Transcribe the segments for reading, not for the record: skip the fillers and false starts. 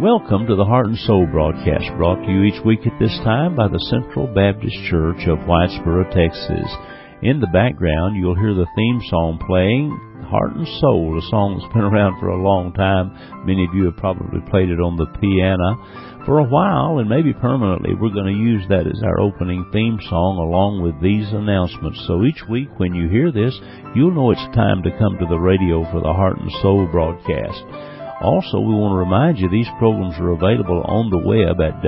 Welcome to the Heart and Soul broadcast, brought to you each week at this time by the Central Baptist Church of Whitesboro, Texas. In the background, you'll hear the theme song playing, Heart and Soul, a song that's been around for a long time. Many of you have probably played it on the piano for a while, and maybe permanently. We're going to use that as our opening theme song along with these announcements. So each week when you hear this, you'll know it's time to come to the radio for the Heart and Soul broadcast. Also, we want to remind you these programs are available on the web at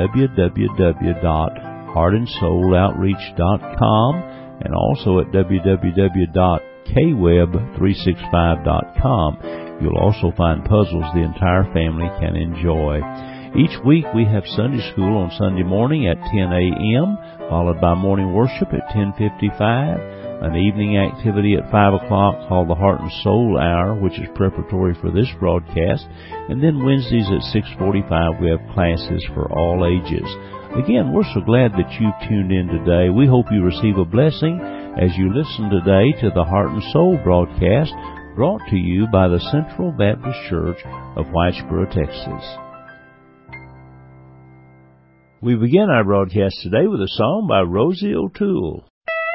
www.heartandsouloutreach.com and also at www.kweb365.com. You'll also find puzzles the entire family can enjoy. Each week we have Sunday school on Sunday morning at 10 a.m., followed by morning worship at 10:55. An evening activity at 5 o'clock called the Heart and Soul Hour, which is preparatory for this broadcast. And then Wednesdays at 6:45 we have classes for all ages. Again, we're so glad that you've tuned in today. We hope you receive a blessing as you listen today to the Heart and Soul broadcast brought to you by the Central Baptist Church of Whitesboro, Texas. We begin our broadcast today with a song by Rosie O'Toole.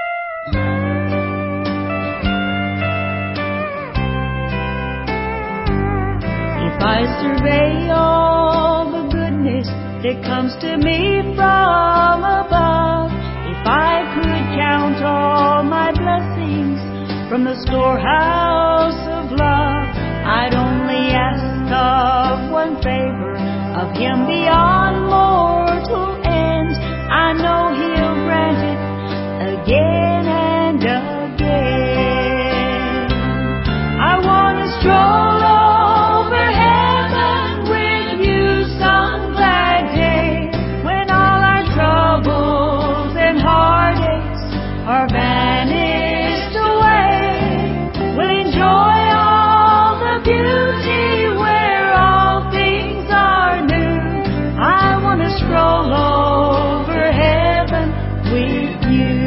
If I survey all the goodness that comes to me from above, if I could count all my blessings from the storehouse of love, I'd only ask of one favor of Him beyond mortal ends. I know He'll grant it again and again. I want to stroll over heaven with you some glad day, when all our troubles and heartaches are vanished away. We'll enjoy all the beauty where all things are new. I want to stroll over heaven with you.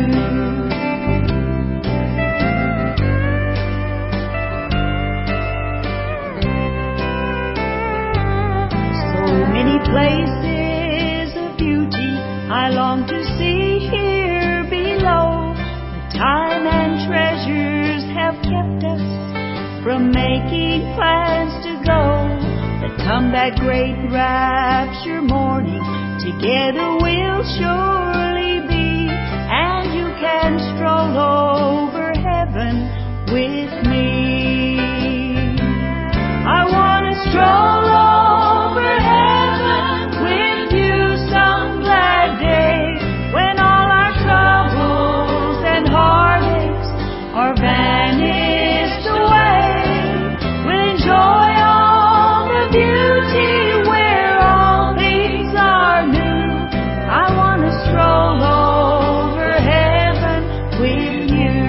Places of beauty I long to see here below. The time and treasures have kept us from making plans to go. But come that great rapture morning, together we'll surely be, and you can stroll over heaven with me. I want to stroll over heaven with you some glad day, when all our troubles and heartaches are vanished away. We'll enjoy all the beauty where all things are new. I want to stroll over heaven with you.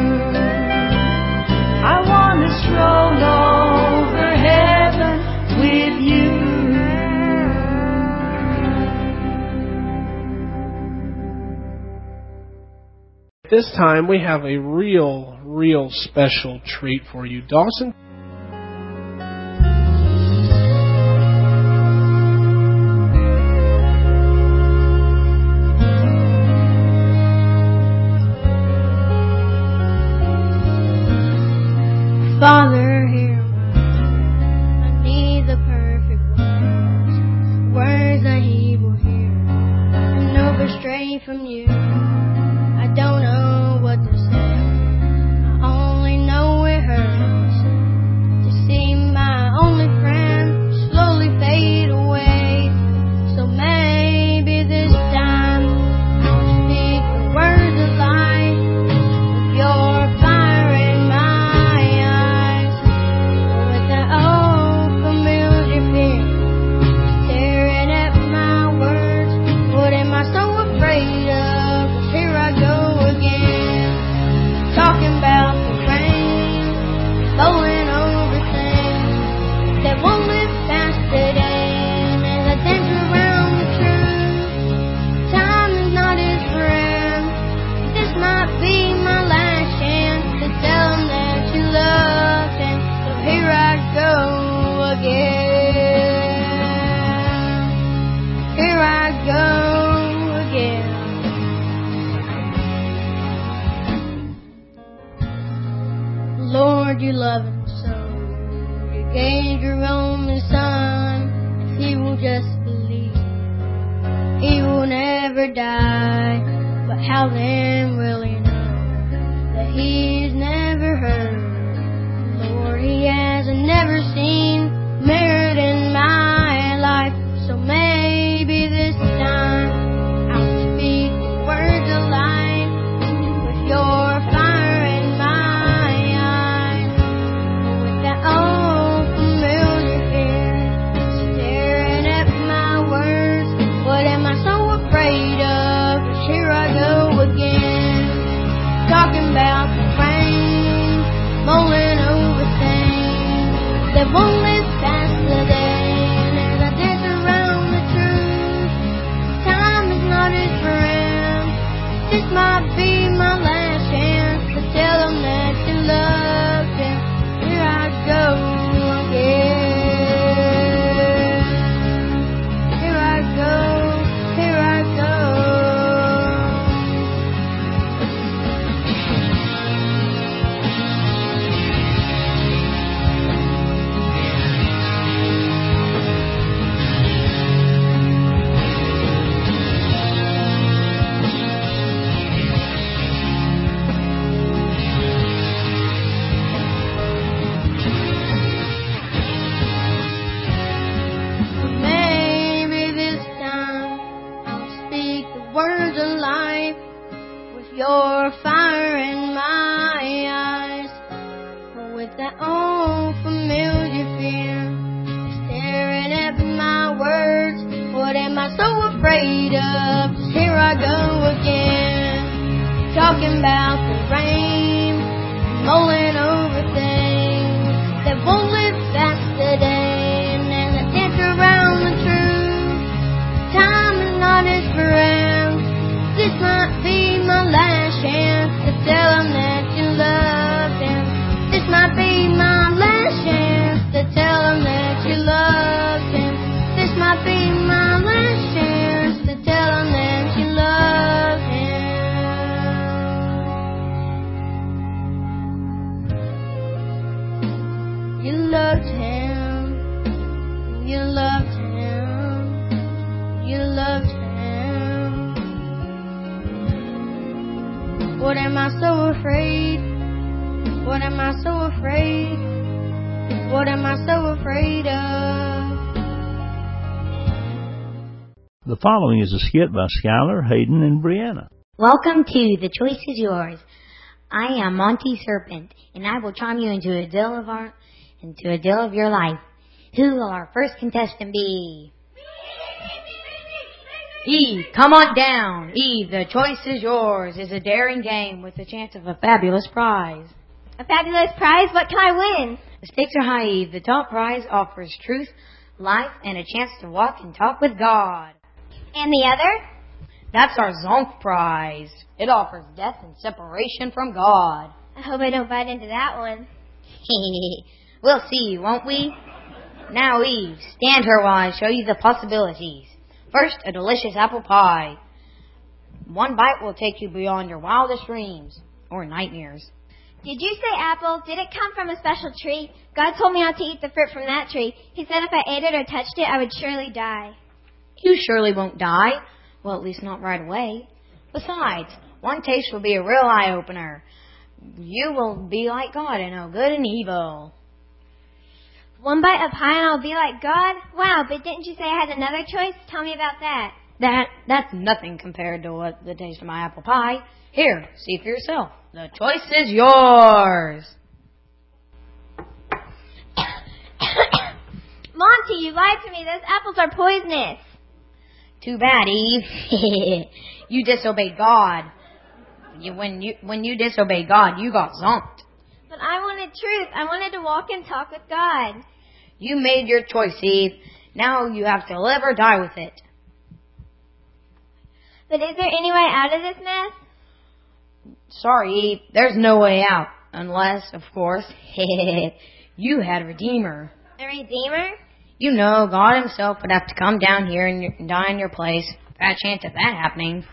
I want to stroll over heaven with you. This time we have a real special treat for you. Dawson? Father, hear me. I need the perfect words that He will hear. I know they're straight from you. I don't know what to say. I only know it hurts. you love him so. You gave your only son. If he will just believe, he will never die. But how then will he know that he's never heard? Lord, he has never seen merit in my life. So maybe this time I'll speak the words of life with your fire in my eyes. With that old familiar fear staring at my words, what am I so afraid of? 'Cause here I go again, talking about the rain, mulling over things that won't live past the day. And as I dance around the truth, time is not his friend. This might be my last chance to tell them that you love him. Here I go again. Here I go. Here I go. Maybe this time I'll speak the words of life with your fire in my eyes. But with that old familiar fear staring at my words, what am I so afraid of? 'Cause here I go again, talking about the rain, mulling over things that won't live past the day. And as I dance around the truth, time is not his friend. This might be my last chance to tell him that you love him. This might be my last chance to tell him that you love him. This might be my last chance to tell him that you love him. You loved him. You loved him. You loved him. What am I so afraid? What am I so afraid? What am I so afraid of? The following is a skit by Skylar, Hayden, and Brianna. Welcome to The Choice is Yours. I am Monty Serpent, and I will charm you into a deal of your life. Who will our first contestant be? Eve, come on down. Eve, The Choice is Yours is a daring game with a chance of a fabulous prize. A fabulous prize? What can I win? The stakes are high, Eve. The top prize offers truth, life, and a chance to walk and talk with God. And the other? That's our Zonk prize. It offers death and separation from God. I hope I don't bite into that one. We'll see, won't we? Now, Eve, stand here while I show you the possibilities. First, a delicious apple pie. One bite will take you beyond your wildest dreams or nightmares. Did you say apple? Did it come from a special tree? God told me not to eat the fruit from that tree. He said if I ate it or touched it, I would surely die. You surely won't die. Well, at least not right away. Besides, one taste will be a real eye-opener. You will be like God and know good and evil. One bite of pie and I'll be like God? Wow, but didn't you say I had another choice? Tell me about that. That's nothing compared to what the taste of my apple pie. Here, see for yourself. The choice is yours. Monty, you lied to me. Those apples are poisonous. Too bad, Eve. You disobeyed God. When you disobeyed God, you got zonked. But I wanted truth. I wanted to walk and talk with God. You made your choice, Eve. Now you have to live or die with it. But is there any way out of this mess? Sorry, Eve. There's no way out. Unless, of course, you had a Redeemer. A Redeemer? You know, God himself would have to come down here and die in your place. Bad chance of that happening.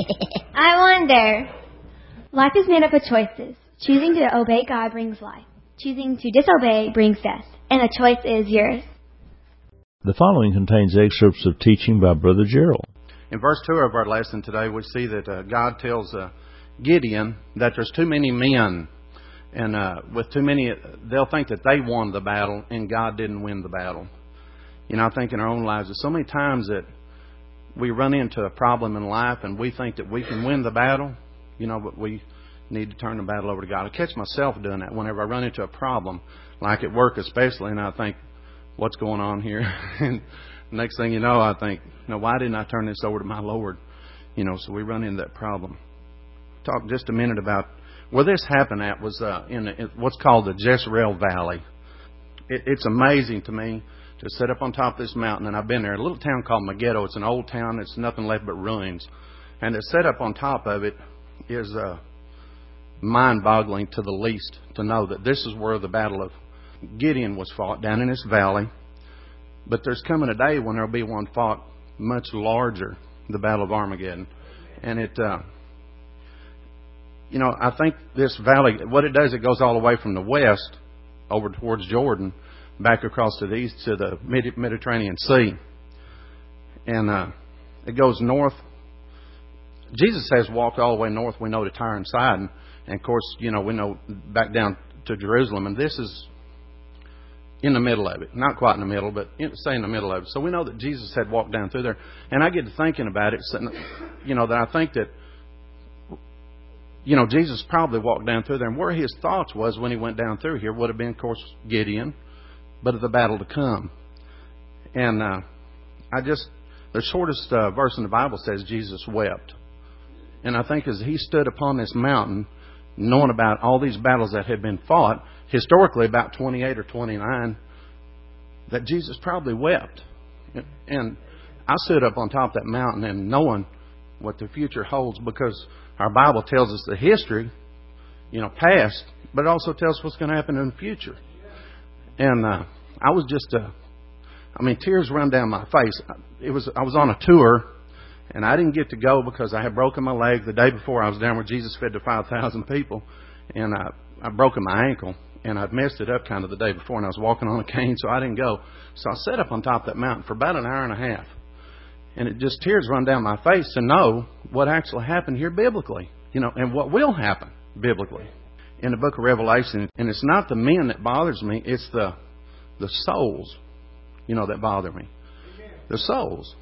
I wonder. Life is made up of choices. Choosing to obey God brings life. Choosing to disobey brings death, and the choice is yours. The following contains excerpts of teaching by Brother Gerald. In verse 2 of our lesson today, we see that God tells Gideon that there's too many men, and with too many, they'll think that they won the battle, and God didn't win the battle. You know, I think in our own lives, there's so many times that we run into a problem in life, and we think that we can win the battle, you know, but we need to turn the battle over to God. I catch myself doing that whenever I run into a problem, like at work especially, and I think, what's going on here? And next thing you know, I think, why didn't I turn this over to my Lord? You know, so we run into that problem. Talk just a minute about where this happened at was in what's called the Jezreel Valley. It's amazing to me to sit up on top of this mountain, and I've been there. A little town called Megiddo. It's an old town. It's nothing left but ruins. And to sit up on top of it is mind-boggling to the least to know that this is where the Battle of Gideon was fought, down in this valley. But there's coming a day when there'll be one fought much larger, the Battle of Armageddon. And it, I think this valley, what it does, it goes all the way from the west over towards Jordan, back across to the east to the Mediterranean Sea. And it goes north. Jesus has walked all the way north, we know, to Tyre and Sidon. And of course, we know back down to Jerusalem. And this is in the middle of it. Not quite in the middle, but say in the middle of it. So we know that Jesus had walked down through there. And I get to thinking about it, that I think that, Jesus probably walked down through there. And where his thoughts was when he went down through here would have been, of course, Gideon, but of the battle to come. And the shortest verse in the Bible says Jesus wept. And I think as he stood upon this mountain, knowing about all these battles that had been fought, historically about 28 or 29, that Jesus probably wept. And I stood up on top of that mountain and knowing what the future holds, because our Bible tells us the history, past, but it also tells us what's going to happen in the future. And I was just, tears run down my face. I was on a tour, and I didn't get to go because I had broken my leg the day before. I was down where Jesus fed to 5,000 people, and I broken my ankle, and I'd messed it up kind of the day before, and I was walking on a cane, so I didn't go. So I sat up on top of that mountain for about an hour and a half, and it just tears run down my face to know what actually happened here biblically, and what will happen biblically in the book of Revelation. And it's not the men that bothers me, it's the souls, that bother me. The souls,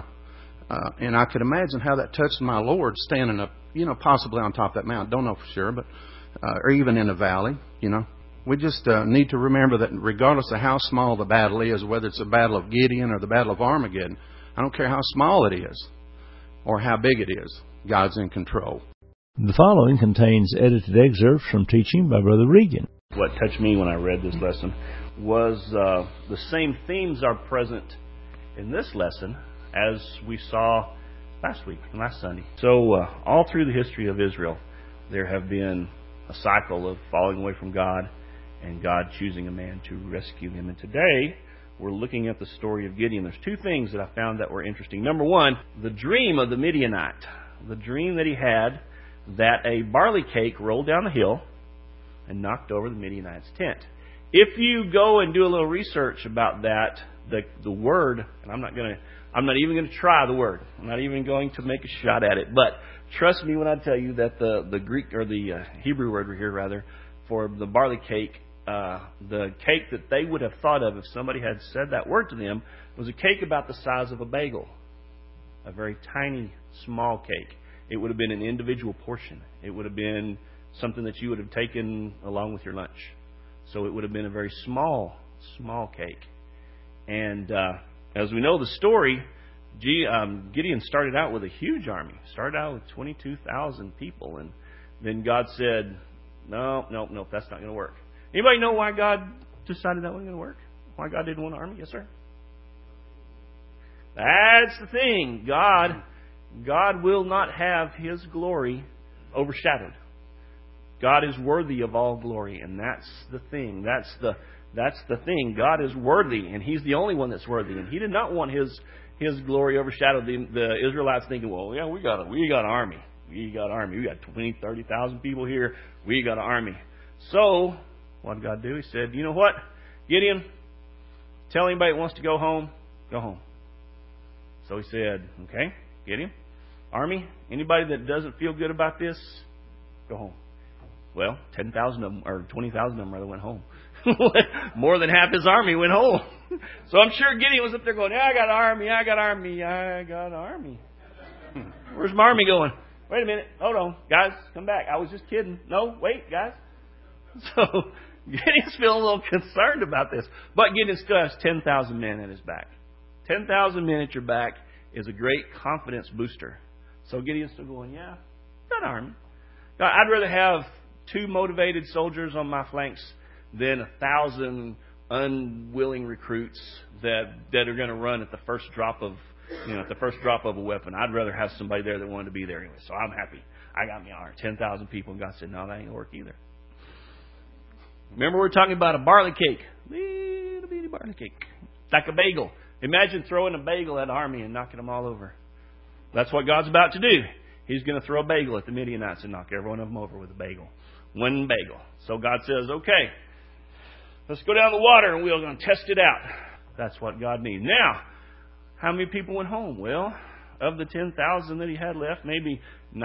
and I could imagine how that touched my Lord standing up, possibly on top of that mountain. Don't know for sure, but or even in the valley, We just need to remember that regardless of how small the battle is, whether it's the battle of Gideon or the battle of Armageddon, I don't care how small it is or how big it is, God's in control. The following contains edited excerpts from teaching by Brother Regan. What touched me when I read this lesson was the same themes are present in this lesson as we saw last Sunday. So all through the history of Israel, there have been a cycle of falling away from God and God choosing a man to rescue him. And today, we're looking at the story of Gideon. There's two things that I found that were interesting. Number one, the dream of the Midianite. The dream that he had that a barley cake rolled down the hill and knocked over the Midianite's tent. If you go and do a little research about that, the word, and I'm not even going to try the word. I'm not even going to make a shot at it. But trust me when I tell you that the Greek, or the Hebrew word here rather, for the barley cake, the cake that they would have thought of if somebody had said that word to them was a cake about the size of a bagel. A very tiny, small cake. It would have been an individual portion. It would have been something that you would have taken along with your lunch. So it would have been a very small cake. And as we know the story, Gideon started out with a huge army. Started out with 22,000 people. And then God said, no, that's not going to work. Anybody know why God decided that wasn't going to work? Why God didn't want an army? Yes, sir? That's the thing. God will not have His glory overshadowed. God is worthy of all glory, and that's the thing. That's the thing. God is worthy, and He's the only one that's worthy. And He did not want His glory overshadowed. The Israelites thinking, well, yeah, we got an army. We got 20,000, 30,000 people here. We got an army. So what did God do? He said, you know what, Gideon, tell anybody that wants to go home, go home. So he said, okay, Gideon, army, anybody that doesn't feel good about this, go home. Well, 10,000 of them, or 20,000 of them rather, went home. More than half his army went home. So I'm sure Gideon was up there going, I got army, I got army, I got army. Where's my army going? Wait a minute, hold on, guys, come back. I was just kidding. No, wait, guys. So Gideon's feeling a little concerned about this. But Gideon still has 10,000 men at his back. 10,000 men at your back is a great confidence booster. So Gideon's still going, yeah, got army. Now, I'd rather have 2 motivated soldiers on my flanks than 1,000 unwilling recruits that are going to run at the first drop of a weapon. I'd rather have somebody there that wanted to be there anyway. So I'm happy. I got me 10,000 people, and God said, no, that ain't going to work either. Remember, we were talking about a barley cake. Little bitty barley cake. Like a bagel. Imagine throwing a bagel at an army and knocking them all over. That's what God's about to do. He's going to throw a bagel at the Midianites and knock every one of them over with a bagel. One bagel. So God says, okay, let's go down the water and we're going to test it out. That's what God needs. Now, how many people went home? Well, of the 10,000 that he had left, maybe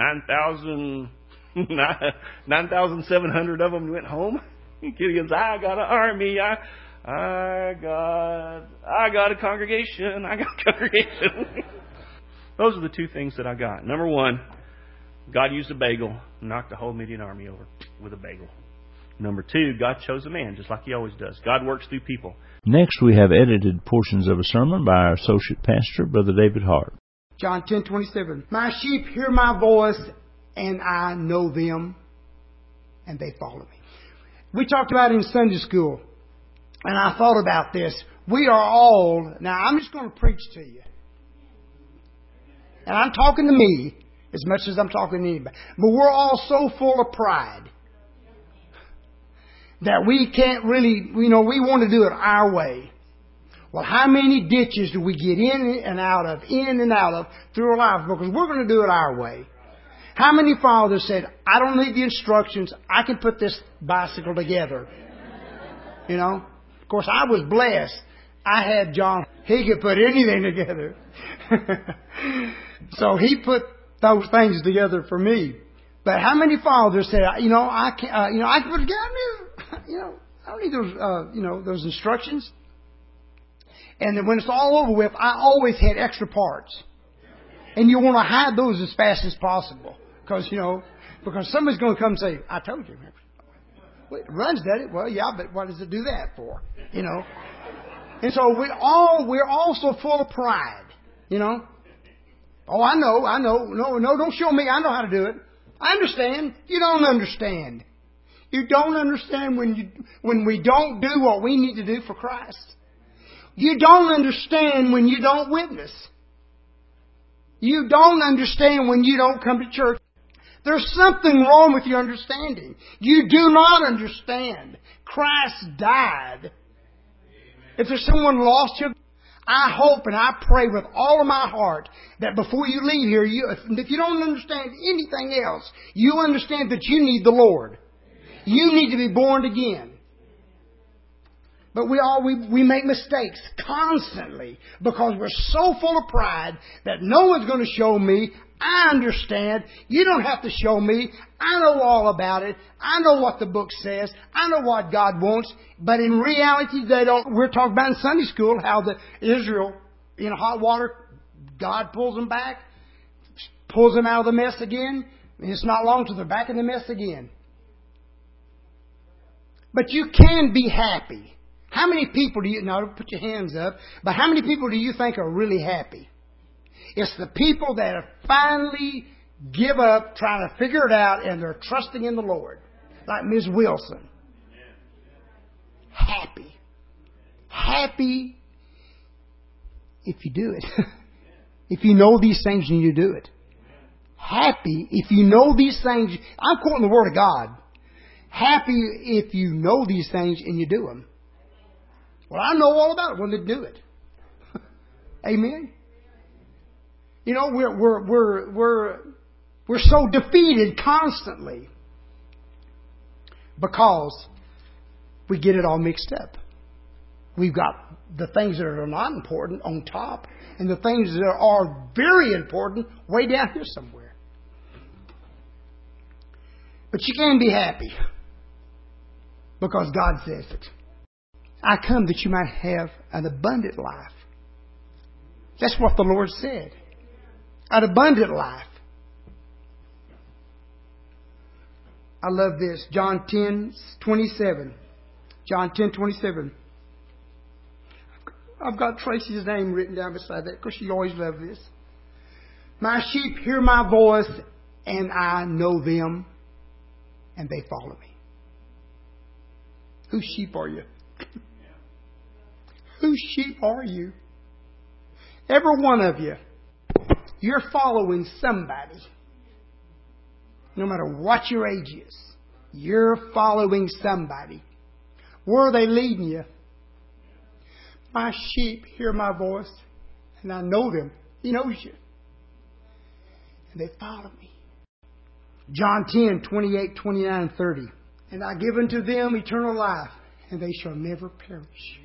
9,700 of them went home. Gideon's, I got an army. I got a congregation. I got a congregation. Those are the 2 things that I got. Number 1, God used a bagel, knocked the whole Midian army over with a bagel. Number 2, God chose a man, just like He always does. God works through people. Next, we have edited portions of a sermon by our associate pastor, Brother David Hart. John 10:27. My sheep hear my voice, and I know them, and they follow me. We talked about it in Sunday school, and I thought about this. We are all, now I'm just going to preach to you. And I'm talking to me as much as I'm talking to anybody. But we're all so full of pride that we can't really, we want to do it our way. Well, how many ditches do we get in and out of through our life? Because we're going to do it our way. How many fathers said, I don't need the instructions. I can put this bicycle together. Of course, I was blessed. I had John. He could put anything together. So he put those things together for me. But how many fathers said, I can put it together. I don't need those, those instructions. And then when it's all over with, I always had extra parts. And you want to hide those as fast as possible. Because somebody's going to come and say, I told you. Well, it runs at it. Well, yeah, but what does it do that for? And so we're all so full of pride. Oh, I know. No, don't show me. I know how to do it. I understand. You don't understand. You don't understand when we don't do what we need to do for Christ. You don't understand when you don't witness. You don't understand when you don't come to church. There's something wrong with your understanding. You do not understand. Christ died. If there's someone lost here, I hope and I pray with all of my heart that before you leave here, if you don't understand anything else, you understand that you need the Lord. You need to be born again. But we make mistakes constantly because we're so full of pride that no one's going to show me. I understand. You don't have to show me. I know all about it. I know what the book says. I know what God wants. But in reality, they don't. We're talking about in Sunday school how Israel in hot water, God pulls them back, pulls them out of the mess again. And it's not long till they're back in the mess again. But you can be happy. How many people don't put your hands up, but how many people do you think are really happy? It's the people that have finally give up trying to figure it out and they're trusting in the Lord. Like Ms. Wilson. Happy. Happy if you do it. If you know these things and you do it. Happy if you know these things. I'm quoting the Word of God. Happy if you know these things and you do them. Well, I know all about it when they do it. Amen. We're so defeated constantly because we get it all mixed up. We've got the things that are not important on top and the things that are very important way down here somewhere. But you can be happy because God says it. I come that you might have an abundant life. That's what the Lord said. An abundant life. I love this. John 10:27. John 10:27. I've got Tracy's name written down beside that because she always loved this. My sheep hear my voice, and I know them, and they follow me. Whose sheep are you? Whose sheep are you? Every one of you. You're following somebody. No matter what your age is. You're following somebody. Where are they leading you? My sheep hear my voice, and I know them. He knows you. And they follow me. John 10:28, 29, and 30. And I give unto them eternal life, and they shall never perish.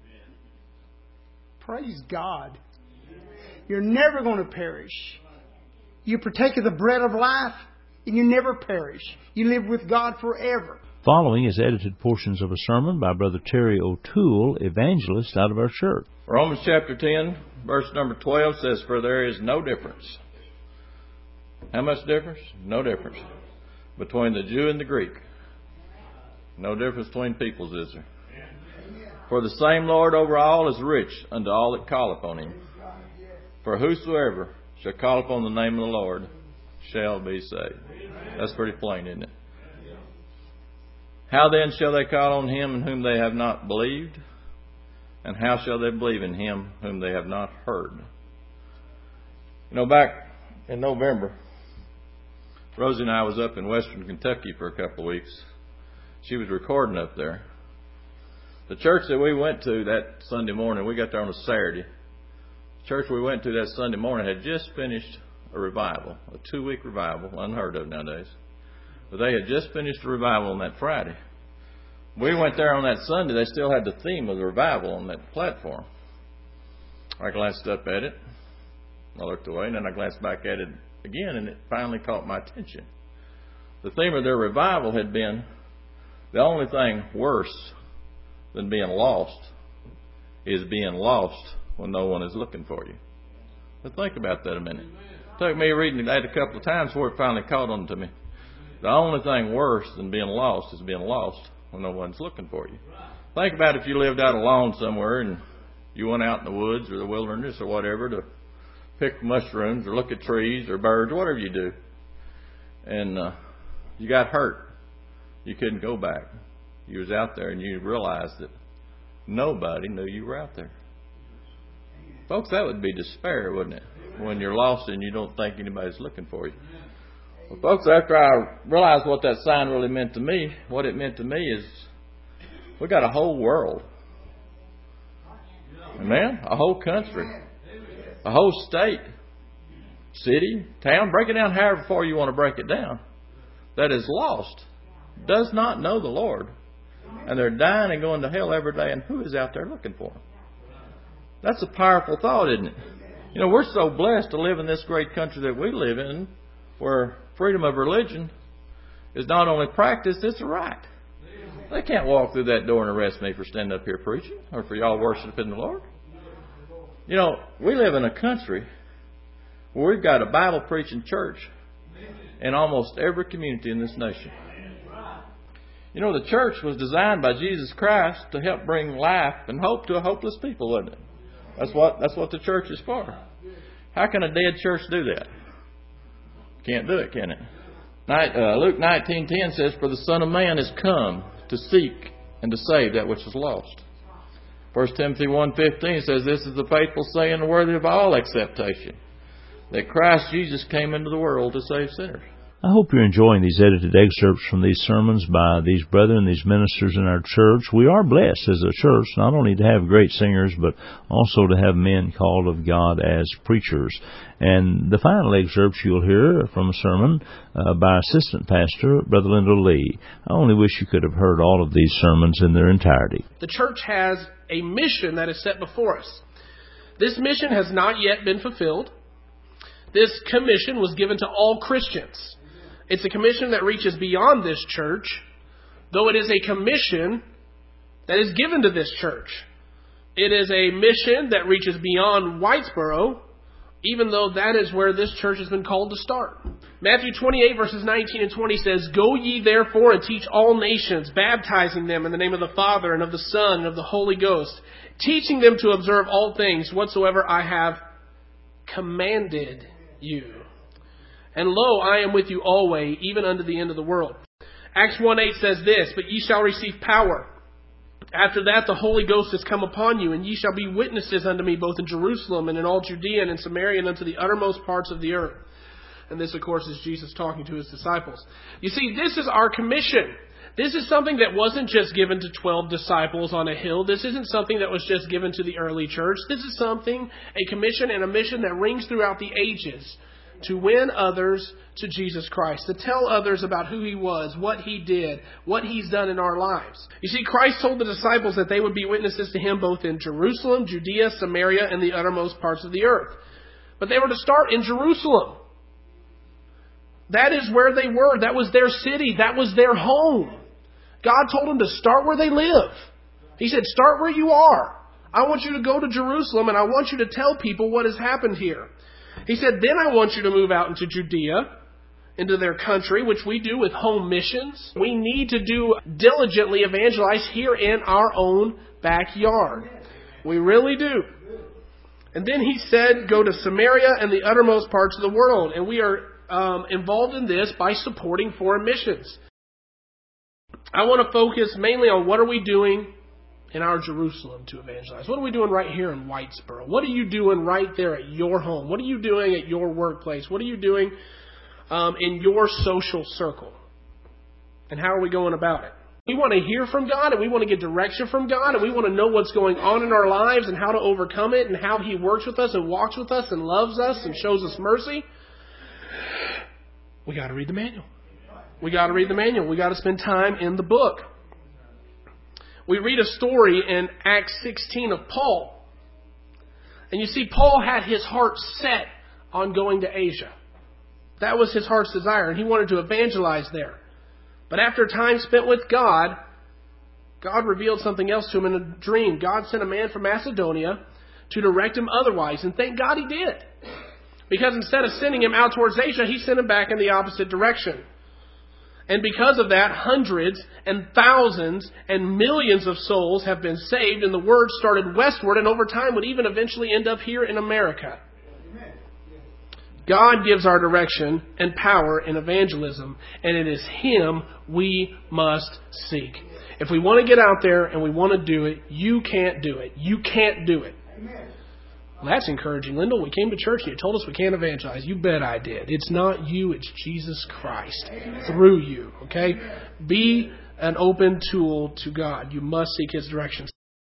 Praise God. You're never going to perish. You partake of the bread of life, and you never perish. You live with God forever. Following is edited portions of a sermon by Brother Terry O'Toole, evangelist out of our church. Romans chapter 10, verse number 12 says, For there is no difference. How much difference? No difference. Between the Jew and the Greek. No difference between peoples, is there? For the same Lord over all is rich unto all that call upon him. For whosoever shall call upon the name of the Lord shall be saved. That's pretty plain, isn't it? How then shall they call on him in whom they have not believed? And how shall they believe in him whom they have not heard? You know, back in November, Rosie and I was up in western Kentucky for a couple of weeks. She was recording up there. The church that we went to that Sunday morning, we got there on a Saturday. The church we went to that Sunday morning had just finished a revival, a 2-week revival, unheard of nowadays. But they had just finished a revival on that Friday. We went there on that Sunday. They still had the theme of the revival on that platform. I glanced up at it. I looked away, and then I glanced back at it again, and it finally caught my attention. The theme of their revival had been, the only thing worse than being lost is being lost when no one is looking for you. But think about that a minute. It took me reading that a couple of times before it finally caught on to me. The only thing worse than being lost is being lost when no one's looking for you. Think about if you lived out alone somewhere and you went out in the woods or the wilderness or whatever to pick mushrooms or look at trees or birds or whatever you do. And you got hurt. You couldn't go back. You was out there and you realized that nobody knew you were out there. Folks, that would be despair, wouldn't it? When you're lost and you don't think anybody's looking for you. Well, folks, after I realized what that sign really meant to me, what it meant to me is we got a whole world. Amen? A whole country. A whole state. City, town, break it down however far you want to break it down. That is lost. Does not know the Lord. And they're dying and going to hell every day. And who is out there looking for them? That's a powerful thought, isn't it? You know, we're so blessed to live in this great country that we live in, where freedom of religion is not only practiced, it's a right. They can't walk through that door and arrest me for standing up here preaching or for y'all worshiping the Lord. You know, we live in a country where we've got a Bible preaching church in almost every community in this nation. You know, the church was designed by Jesus Christ to help bring life and hope to a hopeless people, wasn't it? That's what the church is for. How can a dead church do that? Can't do it, can it? Luke 19:10 says, For the Son of Man is come to seek and to save that which is lost. 1 Timothy 1:15 says, This is the faithful saying and worthy of all acceptation, that Christ Jesus came into the world to save sinners. I hope you're enjoying these edited excerpts from these sermons by these brethren, these ministers in our church. We are blessed as a church not only to have great singers, but also to have men called of God as preachers. And the final excerpts you'll hear from a sermon by Assistant Pastor Brother Lyndall Lee. I only wish you could have heard all of these sermons in their entirety. The church has a mission that is set before us. This mission has not yet been fulfilled. This commission was given to all Christians. It's a commission that reaches beyond this church, though it is a commission that is given to this church. It is a mission that reaches beyond Whitesboro, even though that is where this church has been called to start. Matthew 28 verses 19 and 20 says, "Go ye therefore and teach all nations, baptizing them in the name of the Father and of the Son and of the Holy Ghost, teaching them to observe all things whatsoever I have commanded you. And lo, I am with you always, even unto the end of the world." Acts 1:8 says this, "But ye shall receive power. After that the Holy Ghost is come upon you, and ye shall be witnesses unto me both in Jerusalem and in all Judea and in Samaria and unto the uttermost parts of the earth." And this, of course, is Jesus talking to his disciples. You see, this is our commission. This is something that wasn't just given to 12 disciples on a hill. This isn't something that was just given to the early church. This is something, a commission and a mission that rings throughout the ages, to win others to Jesus Christ, to tell others about who He was, what He did, what He's done in our lives. You see, Christ told the disciples that they would be witnesses to Him both in Jerusalem, Judea, Samaria, and the uttermost parts of the earth. But they were to start in Jerusalem. That is where they were. That was their city. That was their home. God told them to start where they live. He said, start where you are. I want you to go to Jerusalem, and I want you to tell people what has happened here. He said, then I want you to move out into Judea, into their country, which we do with home missions. We need to diligently evangelize here in our own backyard. We really do. And then he said, go to Samaria and the uttermost parts of the world. And we are involved in this by supporting foreign missions. I want to focus mainly on what are we doing in our Jerusalem to evangelize. What are we doing right here in Whitesboro? What are you doing right there at your home? What are you doing at your workplace? What are you doing in your social circle? And how are we going about it? We want to hear from God, and we want to get direction from God, and we want to know what's going on in our lives and how to overcome it and how He works with us and walks with us and loves us and shows us mercy. We got to read the manual. We got to read the manual. We got to spend time in the book. We read a story in Acts 16 of Paul. And you see, Paul had his heart set on going to Asia. That was his heart's desire, and he wanted to evangelize there. But after time spent with God, God revealed something else to him in a dream. God sent a man from Macedonia to direct him otherwise. And thank God He did. Because instead of sending him out towards Asia, He sent him back in the opposite direction. And because of that, hundreds and thousands and millions of souls have been saved, and the word started westward and over time would even eventually end up here in America. God gives our direction and power in evangelism, and it is Him we must seek. If we want to get out there and we want to do it, you can't do it. You can't do it. Well, that's encouraging, Lyndall. We came to church and you told us we can't evangelize. You bet I did. It's not you, it's Jesus Christ through you. Okay? Be an open tool to God. You must seek His directions.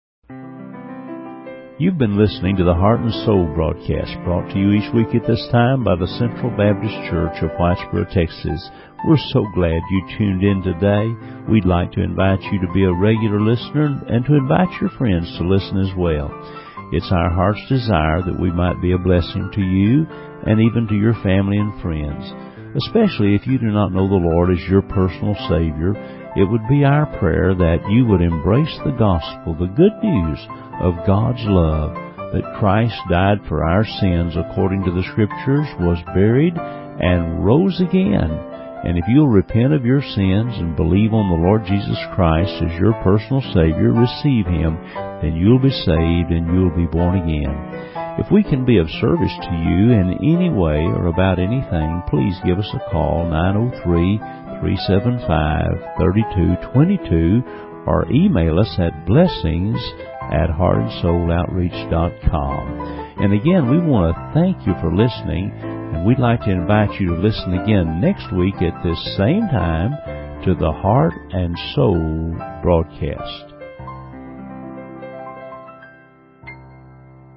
You've been listening to the Heart and Soul broadcast, brought to you each week at this time by the Central Baptist Church of Whitesboro, Texas. We're so glad you tuned in today. We'd like to invite you to be a regular listener and to invite your friends to listen as well. It's our heart's desire that we might be a blessing to you and even to your family and friends. Especially if you do not know the Lord as your personal Savior, it would be our prayer that you would embrace the gospel, the good news of God's love, that Christ died for our sins according to the Scriptures, was buried, and rose again. And if you'll repent of your sins and believe on the Lord Jesus Christ as your personal Savior, receive Him, then you'll be saved and you'll be born again. If we can be of service to you in any way or about anything, please give us a call, 903-375-3222, or email us at blessings@heartandsouloutreach.com. And again, we want to thank you for listening, And we'd like to invite you to listen again next week at this same time to the Heart and Soul broadcast.